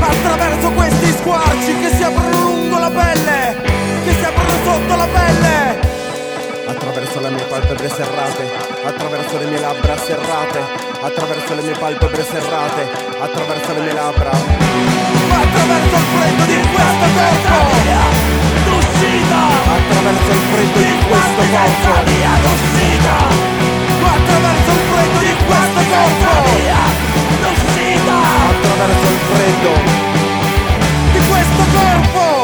Attraverso questi squarci che si aprono lungo la pelle, che si aprono sotto la pelle. Attraverso le mie palpebre serrate, attraverso le mie labbra serrate, attraverso le mie palpebre serrate, attraverso le mie labbra. Attraverso il freddo di questo corpo d'uscita, attraverso il freddo di questo corpo via d'uscita, attraverso il freddo di questo corpo via d'uscita, attraverso il freddo di questo corpo.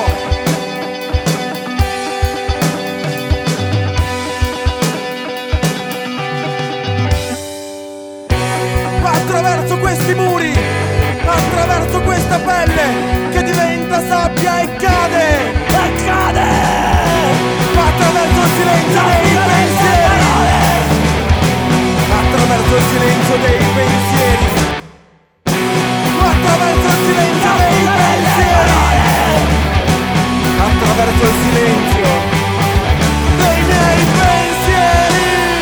Attraverso questi muri, attraverso questa pelle che diventa sabbia e cade, e cade. Attraverso il silenzio dei pensieri, attraverso il silenzio dei pensieri, attraverso il silenzio dei pensieri, attraverso il silenzio dei miei pensieri.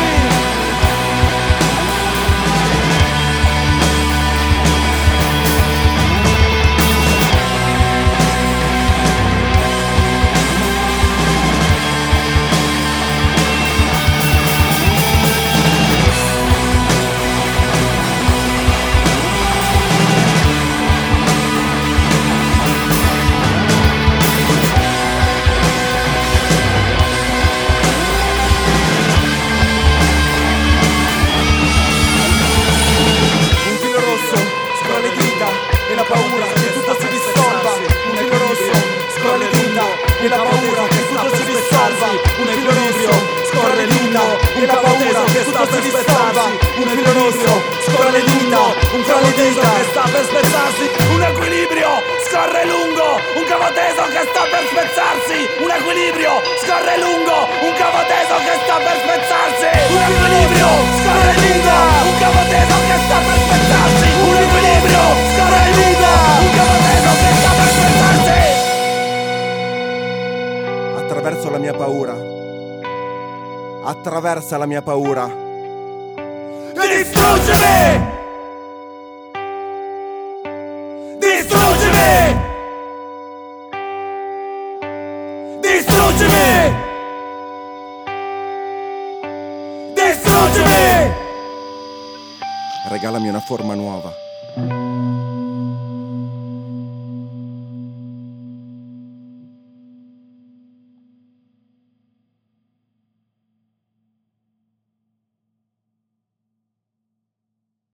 E la paura che tutto si dissolva, un filo rosso scorre le dita, e la paura che tutto si dissolva, un filo rosso scorre le dita, e la paura che tutto si dissolva, un filo rosso scorre le dita, un cavo teso che sta per spezzarsi, un equilibrio scorre lungo, un cavo teso che sta per spezzarsi, un equilibrio scorre lungo, un cavo teso che sta per spezzarsi, un equilibrio scorre lungo, un cavo teso che sta per spezzarsi, un equilibrio scorre lungo, un cavo teso che sta per spezzarsi. Attraverso la mia paura, attraversa la mia paura, distruggimi! Distruggimi! Distruggimi! Distruggimi! Regalami una forma nuova.